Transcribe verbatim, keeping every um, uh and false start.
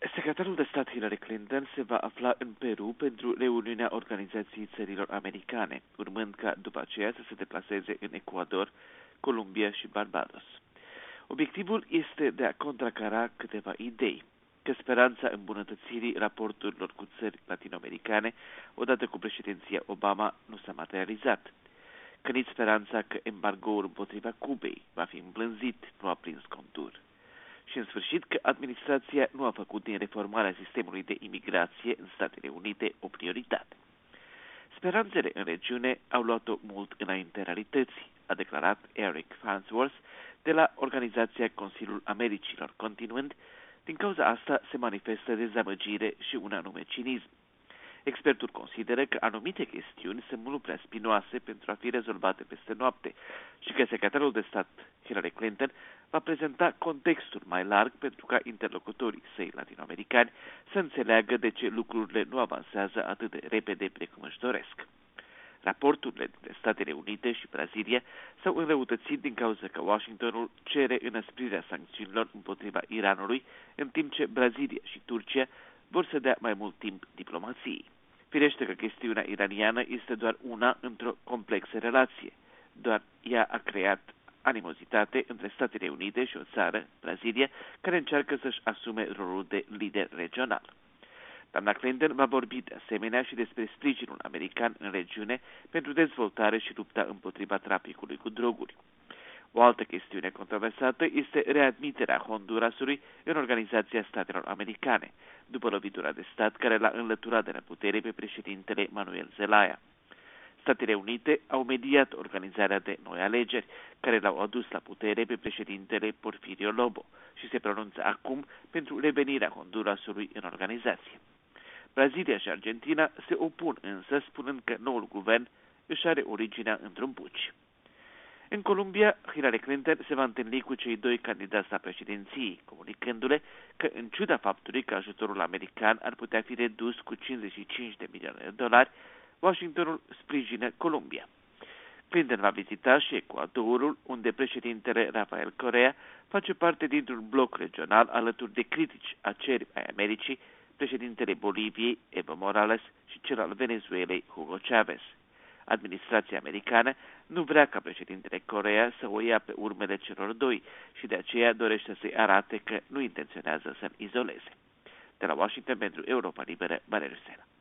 Secretarul de stat Hillary Clinton se va afla în Peru pentru reuniunea Organizației Țărilor Americane, urmând ca după aceea să se deplaseze în Ecuador, Columbia și Barbados. Obiectivul este de a contracara câteva idei, că speranța îmbunătățirii raporturilor cu țări latinoamericane odată cu președinția Obama nu s-a materializat, că nici speranța că embargoul împotriva Cubei va fi îmblânzit nu a prins contur. Și, în sfârșit, că administrația nu a făcut din reformarea sistemului de imigrație în Statele Unite o prioritate. Speranțele în regiune au luat-o mult înainte realității, a declarat Eric Farnsworth de la Organizația Consiliul Americilor, continuând: din cauza asta se manifestă dezamăgire și un anume cinism. Expertul consideră că anumite chestiuni sunt mult prea spinoase pentru a fi rezolvate peste noapte și că secretarul de stat Hillary Clinton va prezenta contextul mai larg pentru ca interlocutorii săi latinoamericani să înțeleagă de ce lucrurile nu avansează atât de repede precum își doresc. Raporturile dintre Statele Unite și Brazilia s-au înrăutățit din cauza că Washingtonul cere înăsprirea sancțiunilor împotriva Iranului, în timp ce Brazilia și Turcia vor să dea mai mult timp diplomației. Firește că chestiunea iraniană este doar una într-o complexă relație. Doar ea a creat animozitate între Statele Unite și o țară, Brazilia, care încearcă să-și asume rolul de lider regional. Doamna Clinton va vorbi de asemenea și despre sprijinul american în regiune pentru dezvoltare și lupta împotriva traficului cu droguri. O altă chestiune controversată este readmiterea Hondurasului în Organizația Statelor Americane, după lovitura de stat care l-a înlăturat de la putere pe președintele Manuel Zelaya. Statele Unite au mediat organizarea de noi alegeri, care l-au adus la putere pe președintele Porfirio Lobo și se pronunță acum pentru revenirea Hondurasului în organizație. Brazilia și Argentina se opun însă, spunând că noul guvern își are originea într-un puci. În Columbia, Hillary Clinton se va întâlni cu cei doi candidați la președinție, comunicându-le că, în ciuda faptului că ajutorul american ar putea fi redus cu cincizeci și cinci de milioane de dolari, Washingtonul sprijină Columbia. Clinton va vizita și Ecuadorul, unde președintele Rafael Correa face parte dintr-un bloc regional alături de critici aceri ai Americii, președintele Boliviei, Evo Morales, și cel al Venezuelei, Hugo Chavez. Administrația americană nu vrea ca președintele Correa să o ia pe urmele celor doi și de aceea dorește să-i arate că nu intenționează să-l izoleze. De la Washington pentru Europa Liberă, Valeriu Sena.